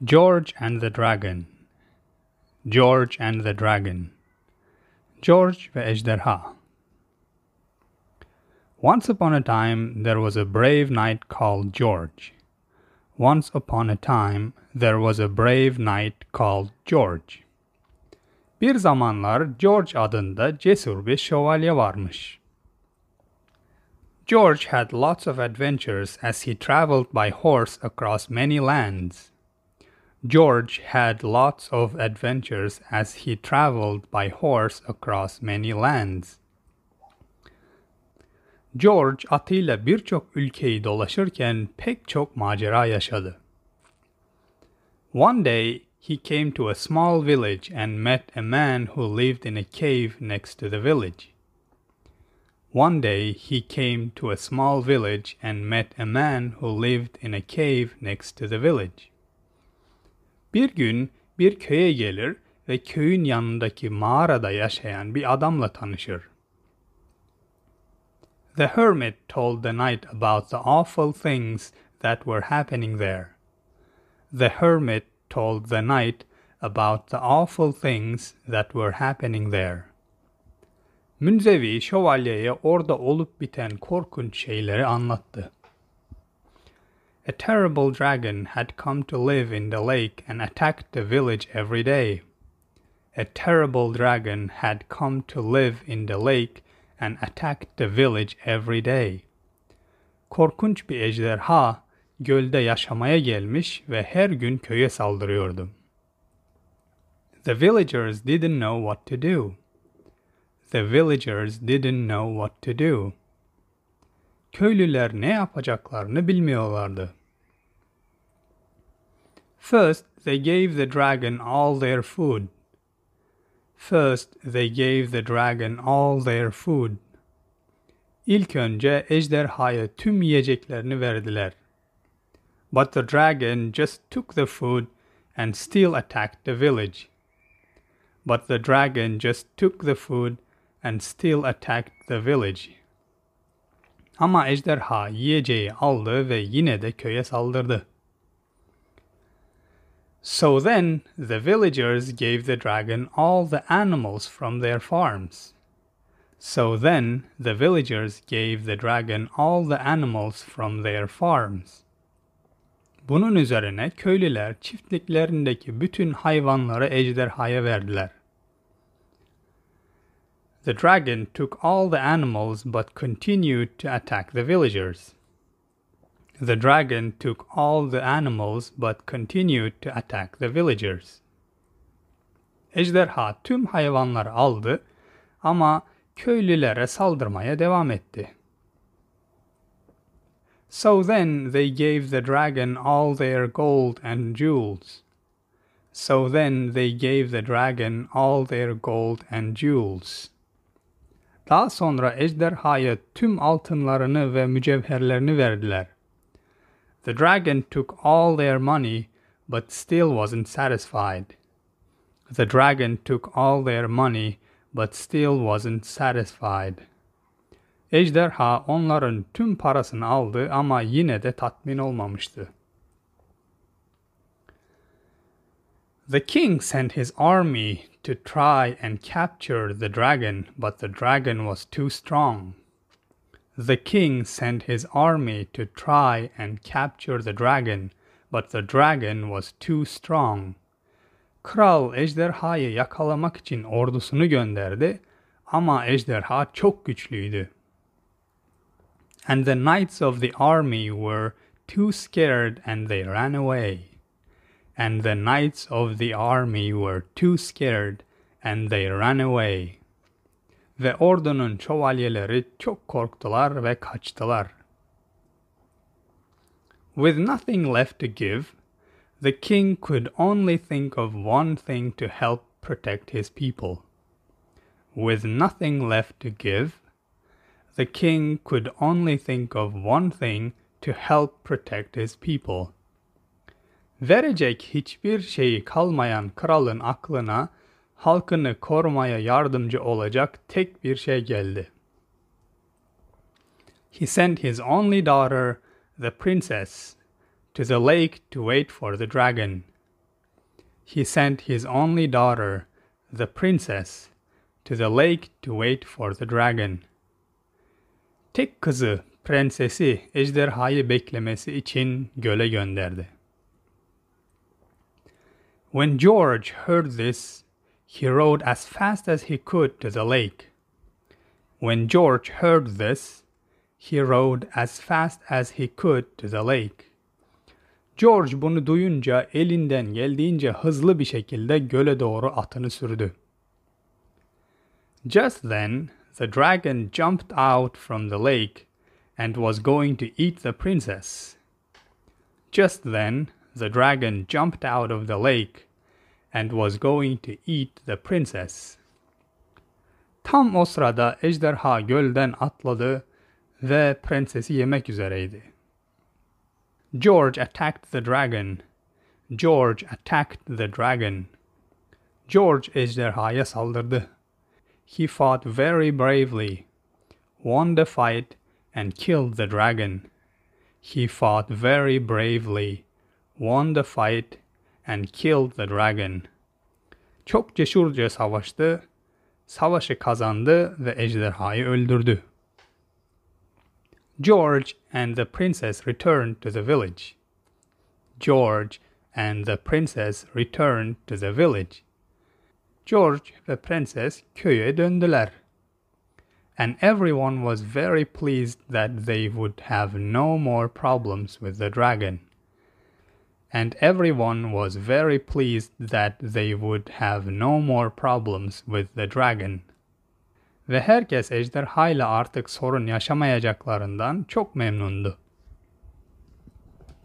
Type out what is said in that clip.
George and the Dragon. George and the Dragon. George ve Ejderha. Once upon a time there was a brave knight called George. Once upon a time there was a brave knight called George. Bir zamanlar George adında cesur bir şövalye varmış. George had lots of adventures as he traveled by horse across many lands. George had lots of adventures as he traveled by horse across many lands. George atıyla birçok ülkeyi dolaşırken pek çok macera yaşadı. One day he came to a small village and met a man who lived in a cave next to the village. One day he came to a small village and met a man who lived in a cave next to the village. Bir gün bir köye gelir ve köyün yanındaki mağarada yaşayan bir adamla tanışır. The hermit told the knight about the awful things that were happening there. The hermit told the knight about the awful things that were happening there. Münzevi şövalyeye orada olup biten korkunç şeyleri anlattı. A terrible dragon had come to live in the lake and attacked the village every day. A terrible dragon had come to live in the lake and attacked the village every day. Korkunç bir ejderha gölde yaşamaya gelmiş ve her gün köye saldırıyordu. The villagers didn't know what to do. The villagers didn't know what to do. Köylüler ne yapacaklarını bilmiyorlardı. First, they gave the dragon all their food. First, they gave the dragon all their food. İlk önce ejderhaya tüm yiyeceklerini verdiler. But the dragon just took the food and still attacked the village. But the dragon just took the food and still attacked the village. Ama ejderha yiyeceği aldı ve yine de köye saldırdı. So then the villagers gave the dragon all the animals from their farms. So then the villagers gave the dragon all the animals from their farms. Bunun üzerine köylüler çiftliklerindeki bütün hayvanları ejderhaya verdiler. The dragon took all the animals but continued to attack the villagers. The dragon took all the animals but continued to attack the villagers. Ejderha tüm hayvanları aldı ama köylülere saldırmaya devam etti. So then they gave the dragon all their gold and jewels. So then they gave the dragon all their gold and jewels. Daha sonra ejderhaya tüm altınlarını ve mücevherlerini verdiler. The dragon took all their money but still wasn't satisfied. The dragon took all their money but still wasn't satisfied. Ejderha onların tüm parasını aldı ama yine de tatmin olmamıştı. The king sent his army to try and capture the dragon, but the dragon was too strong. The king sent his army to try and capture the dragon, but the dragon was too strong. Kral ejderhayı yakalamak için ordusunu gönderdi ama ejderha çok güçlüydü. And the knights of the army were too scared and they ran away. And the knights of the army were too scared and they ran away. Ve ordunun şövalyeleri çok korktular ve kaçtılar. With nothing left to give, the king could only think of one thing to help protect his people. With nothing left to give, the king could only think of one thing to help protect his people. Verecek hiçbir şeyi kalmayan kralın aklına halkını korumaya yardımcı olacak tek bir şey geldi. He sent his only daughter, the princess, to the lake to wait for the dragon. He sent his only daughter, the princess, to the lake to wait for the dragon. Tek kızı, prensesi, ejderhayı beklemesi için göle gönderdi. When George heard this, he rowed as fast as he could to the lake. When George heard this, he rowed as fast as he could to the lake. George bunu duyunca elinden geldiğince hızlı bir şekilde göle doğru atını sürdü. Just then, the dragon jumped out from the lake and was going to eat the princess. Just then, the dragon jumped out of the lake and was going to eat the princess. Tam o sırada ejderha gölden atladı ve prensesi yemek üzereydi. George attacked the dragon. George attacked the dragon. George ejderhaya saldırdı. He fought very bravely, won the fight, and killed the dragon. He fought very bravely, won the fight, and killed the dragon. Çok cesurca savaştı, savaşı kazandı ve ejderhayı öldürdü. George and the princess returned to the village. George and the princess returned to the village. George ve prenses köye döndüler. And everyone was very pleased that they would have no more problems with the dragon. And everyone was very pleased that they would have no more problems with the dragon. Ve herkes ejderhayla artık sorun yaşamayacaklarından çok memnundu.